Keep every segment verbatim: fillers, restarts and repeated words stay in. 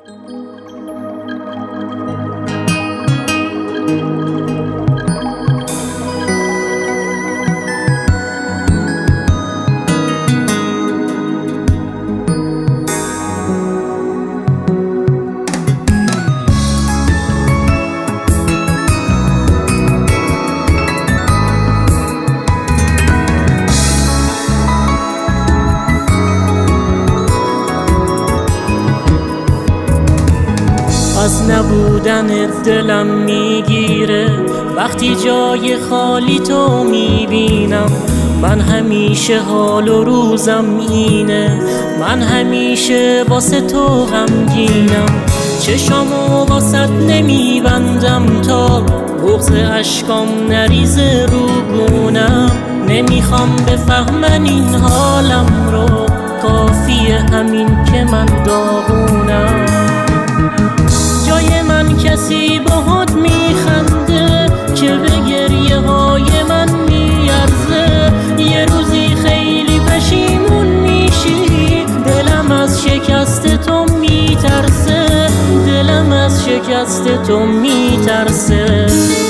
از نبودن دلم میگیره وقتی جای خالی تو میبینم. من همیشه حال و روزم اینه، من همیشه واسه تو غمگینم. چشامو واسط نمیبندم تا بغض اشکام نریزه رو گونم. نمیخوام بفهمن این حالم رو، کافیه همین که من داغونم. جای من کسی باهات میخنده که به گریه های من میارزه. یه روزی خیلی پشیمون میشی، دلم از شکست تو میترسه، دلم از شکست تو میترسه.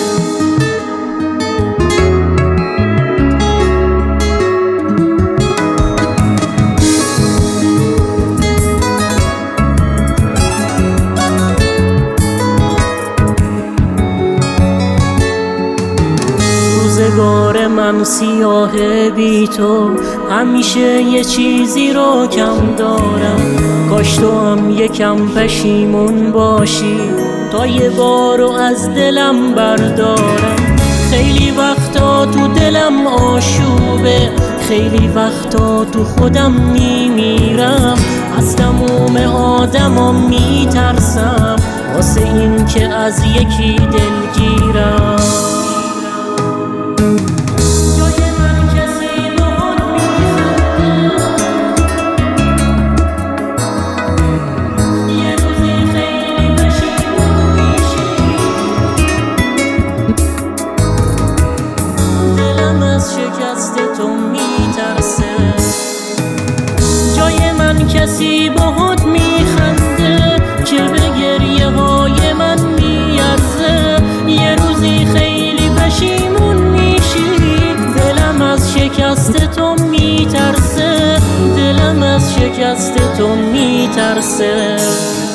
روزگار من سیاه بی تو، همیشه یه چیزی رو کم دارم. کاش تو هم یکم پشیمون باشی تا یه بارو از دلم بردارم. خیلی وقتا تو دلم آشوبه، خیلی وقتا تو خودم میمیرم. از تموم آدما میترسم واسه این که از یکی دلگیرم. شکست تو میترسه، جای من کسی باهات میخنده که به گریه های من میارزه. یه روزی خیلی پشیمون میشی، دلم از شکست تو میترسه، دلم از شکست تو میترسه.